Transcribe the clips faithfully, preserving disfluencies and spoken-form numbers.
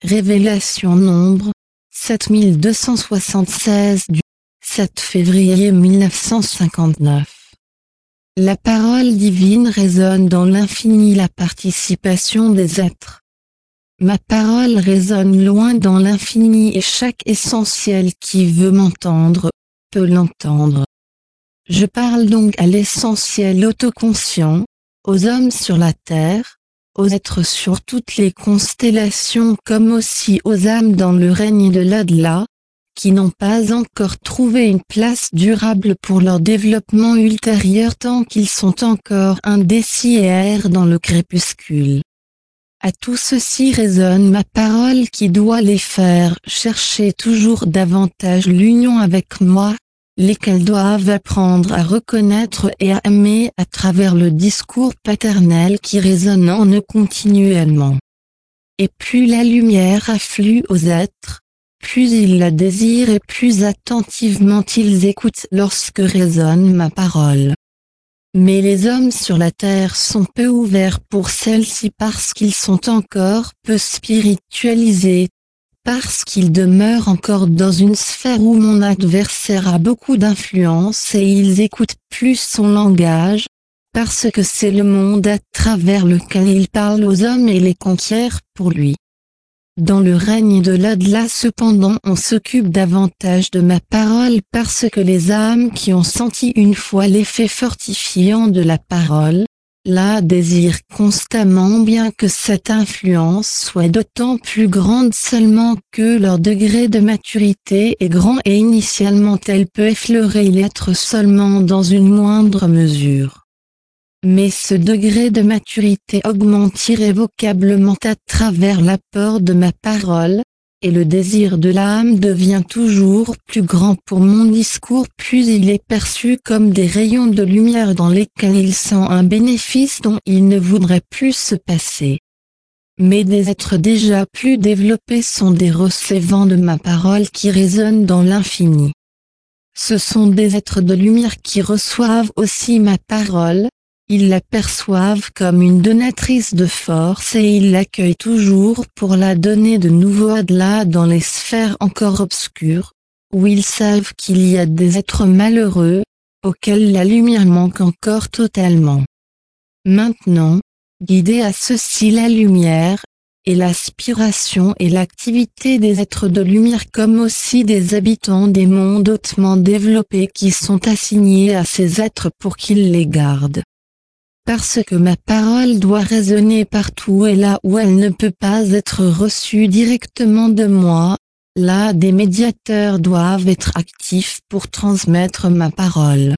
Révélation nombre sept mille deux cent soixante-seize du sept février mille neuf cent cinquante-neuf. La parole divine résonne dans l'infini, la participation des êtres. Ma parole résonne loin dans l'infini et chaque essentiel qui veut m'entendre, peut l'entendre. Je parle donc à l'essentiel autoconscient, aux hommes sur la terre, aux êtres sur toutes les constellations comme aussi aux âmes dans le règne de l'au-delà, qui n'ont pas encore trouvé une place durable pour leur développement ultérieur tant qu'ils sont encore indécis et errent dans le crépuscule. À tout ceci résonne ma parole qui doit les faire chercher toujours davantage l'union avec moi, lesquels doivent apprendre à reconnaître et à aimer à travers le discours paternel qui résonne en eux continuellement. Et plus la lumière afflue aux êtres, plus ils la désirent et plus attentivement ils écoutent lorsque résonne ma parole. Mais les hommes sur la terre sont peu ouverts pour celle-ci parce qu'ils sont encore peu spiritualisés, parce qu'ils demeurent encore dans une sphère où mon adversaire a beaucoup d'influence et ils écoutent plus son langage, parce que c'est le monde à travers lequel il parle aux hommes et les conquiert pour lui. Dans le règne de l'au-delà cependant on s'occupe davantage de ma parole parce que les âmes qui ont senti une fois l'effet fortifiant de la parole, la désirent constamment bien que cette influence soit d'autant plus grande seulement que leur degré de maturité est grand et initialement elle peut effleurer l'être seulement dans une moindre mesure. Mais ce degré de maturité augmente irrévocablement à travers l'apport de ma parole, et le désir de l'âme devient toujours plus grand pour mon discours plus il est perçu comme des rayons de lumière dans lesquels il sent un bénéfice dont il ne voudrait plus se passer. Mais des êtres déjà plus développés sont des recevants de ma parole qui résonnent dans l'infini. Ce sont des êtres de lumière qui reçoivent aussi ma parole. Ils la perçoivent comme une donatrice de force et ils l'accueillent toujours pour la donner de nouveau au-delà dans les sphères encore obscures, où ils savent qu'il y a des êtres malheureux, auxquels la lumière manque encore totalement. Maintenant, guidez à ceci la lumière, et l'aspiration et l'activité des êtres de lumière comme aussi des habitants des mondes hautement développés qui sont assignés à ces êtres pour qu'ils les gardent. Parce que ma parole doit résonner partout et là où elle ne peut pas être reçue directement de moi, là des médiateurs doivent être actifs pour transmettre ma parole.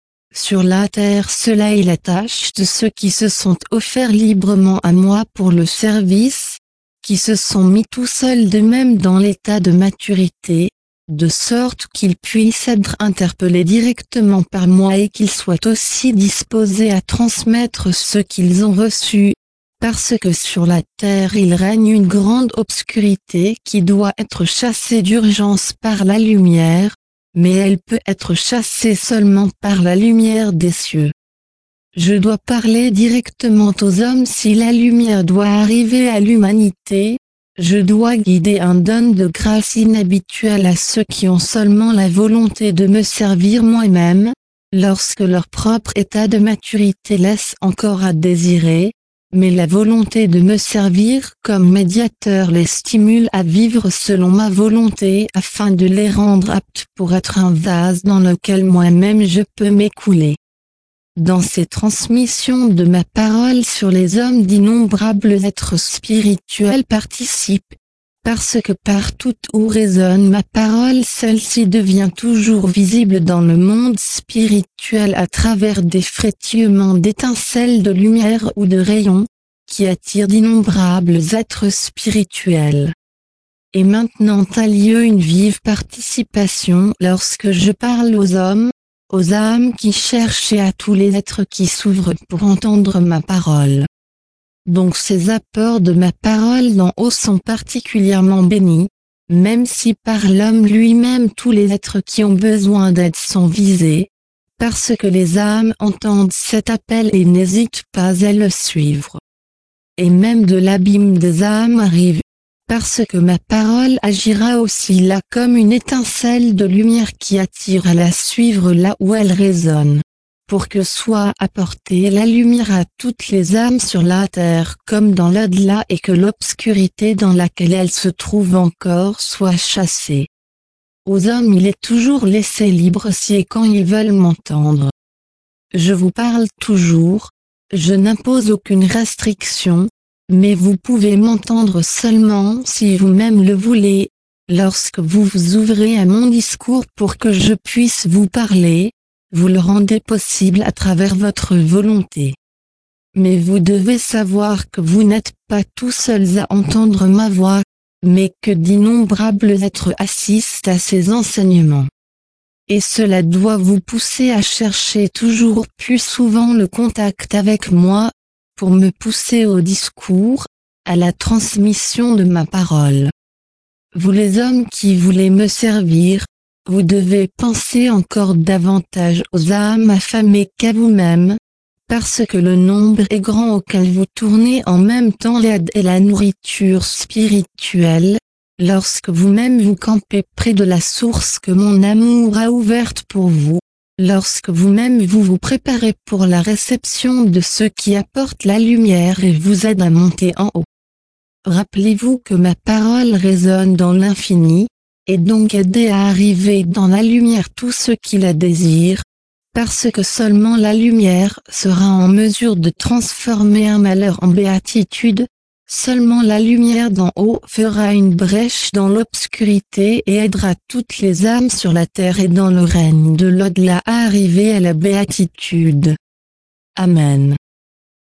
Sur la terre cela est la tâche de ceux qui se sont offerts librement à moi pour le service, qui se sont mis tout seuls d'eux-mêmes dans l'état de maturité, de sorte qu'ils puissent être interpellés directement par moi et qu'ils soient aussi disposés à transmettre ce qu'ils ont reçu, parce que sur la terre il règne une grande obscurité qui doit être chassée d'urgence par la lumière, mais elle peut être chassée seulement par la lumière des cieux. Je dois parler directement aux hommes si la lumière doit arriver à l'humanité. Je dois guider un don de grâce inhabituel à ceux qui ont seulement la volonté de me servir moi-même, lorsque leur propre état de maturité laisse encore à désirer, mais la volonté de me servir comme médiateur les stimule à vivre selon ma volonté afin de les rendre aptes pour être un vase dans lequel moi-même je peux m'écouler. Dans ces transmissions de ma parole sur les hommes d'innombrables êtres spirituels participent, parce que partout où résonne ma parole celle-ci devient toujours visible dans le monde spirituel à travers des frétillements d'étincelles de lumière ou de rayons, qui attirent d'innombrables êtres spirituels. Et maintenant a lieu une vive participation lorsque je parle aux hommes, aux âmes qui cherchent et à tous les êtres qui s'ouvrent pour entendre ma parole. Donc ces apports de ma parole d'en haut sont particulièrement bénis, même si par l'homme lui-même tous les êtres qui ont besoin d'aide sont visés, parce que les âmes entendent cet appel et n'hésitent pas à le suivre. Et même de l'abîme des âmes arrive, parce que ma parole agira aussi là comme une étincelle de lumière qui attire à la suivre là où elle résonne, pour que soit apportée la lumière à toutes les âmes sur la terre comme dans l'au-delà et que l'obscurité dans laquelle elle se trouve encore soit chassée. Aux hommes il est toujours laissé libre si et quand ils veulent m'entendre. Je vous parle toujours, je n'impose aucune restriction, mais vous pouvez m'entendre seulement si vous-même le voulez, lorsque vous vous ouvrez à mon discours pour que je puisse vous parler, vous le rendez possible à travers votre volonté. Mais vous devez savoir que vous n'êtes pas tout seuls à entendre ma voix, mais que d'innombrables êtres assistent à ces enseignements. Et cela doit vous pousser à chercher toujours plus souvent le contact avec moi, pour me pousser au discours, à la transmission de ma parole. Vous les hommes qui voulez me servir, vous devez penser encore davantage aux âmes affamées qu'à vous-même, parce que le nombre est grand auquel vous tournez en même temps l'aide et la nourriture spirituelle, lorsque vous-même vous campez près de la source que mon amour a ouverte pour vous, lorsque vous-même vous vous préparez pour la réception de ceux qui apportent la lumière et vous aident à monter en haut. Rappelez-vous que ma parole résonne dans l'infini, et donc aidez à arriver dans la lumière tous ceux qui la désirent, parce que seulement la lumière sera en mesure de transformer un malheur en béatitude, seulement la lumière d'en haut fera une brèche dans l'obscurité et aidera toutes les âmes sur la terre et dans le règne de l'au-delà à arriver à la béatitude. Amen.